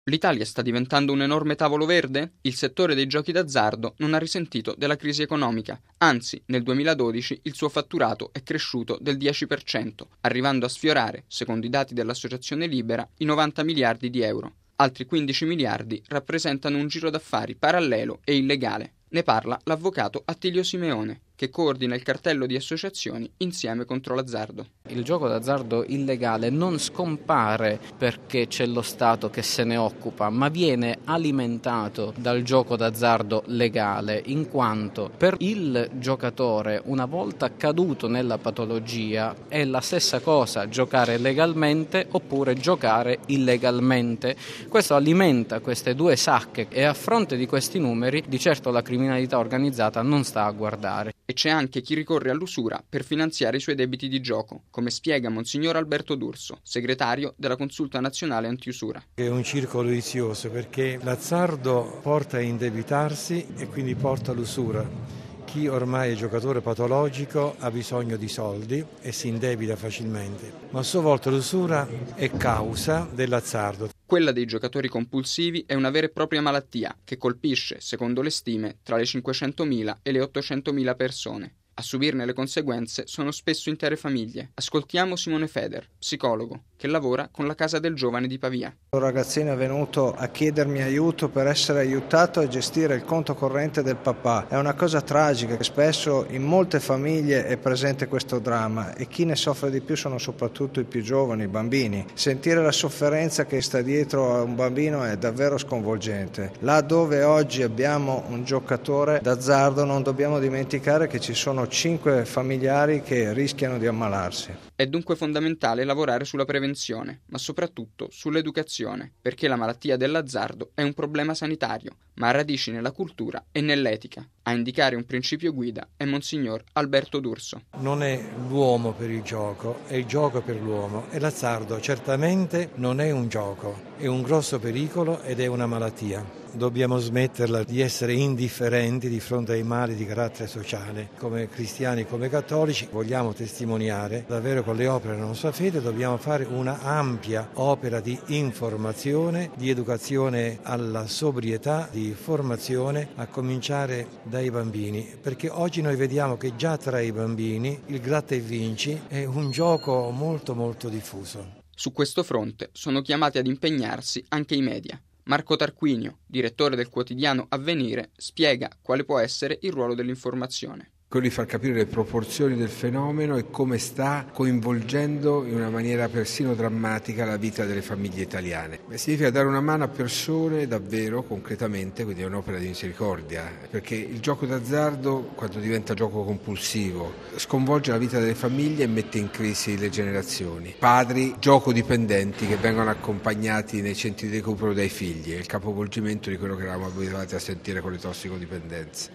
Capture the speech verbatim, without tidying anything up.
L'Italia sta diventando un enorme tavolo verde? Il settore dei giochi d'azzardo non ha risentito della crisi economica, anzi nel duemiladodici il suo fatturato è cresciuto del dieci per cento, arrivando a sfiorare, secondo i dati dell'Associazione Libera, i novanta miliardi di euro. Altri quindici miliardi rappresentano un giro d'affari parallelo e illegale. Ne parla l'avvocato Attilio Simeone, che coordina il cartello di associazioni Insieme contro l'azzardo. Il gioco d'azzardo illegale non scompare perché c'è lo Stato che se ne occupa, ma viene alimentato dal gioco d'azzardo legale, in quanto per il giocatore, una volta caduto nella patologia, è la stessa cosa giocare legalmente oppure giocare illegalmente. Questo alimenta queste due sacche e a fronte di questi numeri, di certo la criminalità organizzata non sta a guardare. E c'è anche chi ricorre all'usura per finanziare i suoi debiti di gioco, come spiega Monsignor Alberto D'Urso, segretario della Consulta Nazionale Antiusura. È un circolo vizioso perché l'azzardo porta a indebitarsi e quindi porta all'usura. Chi ormai è giocatore patologico ha bisogno di soldi e si indebita facilmente, ma a sua volta l'usura è causa dell'azzardo. Quella dei giocatori compulsivi è una vera e propria malattia che colpisce, secondo le stime, tra le cinquecentomila e le ottocentomila persone. A subirne le conseguenze sono spesso intere famiglie. Ascoltiamo Simone Feder, psicologo, che lavora con la Casa del Giovane di Pavia. Un ragazzino è venuto a chiedermi aiuto per essere aiutato a gestire il conto corrente del papà. È una cosa tragica, che spesso in molte famiglie è presente questo dramma e chi ne soffre di più sono soprattutto i più giovani, i bambini. Sentire la sofferenza che sta dietro a un bambino è davvero sconvolgente. Là dove oggi abbiamo un giocatore d'azzardo non dobbiamo dimenticare che ci sono cinque familiari che rischiano di ammalarsi. È dunque fondamentale lavorare sulla prevenzione, ma soprattutto sull'educazione, perché la malattia dell'azzardo è un problema sanitario, ma ha radici nella cultura e nell'etica. A indicare un principio guida è Monsignor Alberto D'Urso. Non è l'uomo per il gioco, è il gioco per l'uomo e l'azzardo certamente non è un gioco, è un grosso pericolo ed è una malattia. Dobbiamo smetterla di essere indifferenti di fronte ai mali di carattere sociale. Come cristiani, come cattolici, vogliamo testimoniare davvero con le opere della nostra fede, dobbiamo fare una ampia opera di informazione, di educazione alla sobrietà, di formazione, a cominciare dai bambini, perché oggi noi vediamo che già tra i bambini il gratta e vinci è un gioco molto molto diffuso. Su questo fronte sono chiamati ad impegnarsi anche i media. Marco Tarquinio, direttore del quotidiano Avvenire, spiega quale può essere il ruolo dell'informazione. Quello di far capire le proporzioni del fenomeno e come sta coinvolgendo in una maniera persino drammatica la vita delle famiglie italiane. Beh, significa dare una mano a persone davvero, concretamente, quindi è un'opera di misericordia, perché il gioco d'azzardo, quando diventa gioco compulsivo, sconvolge la vita delle famiglie e mette in crisi le generazioni. Padri giocodipendenti che vengono accompagnati nei centri di recupero dai figli, è il capovolgimento di quello che eravamo abituati a sentire con le tossicodipendenze.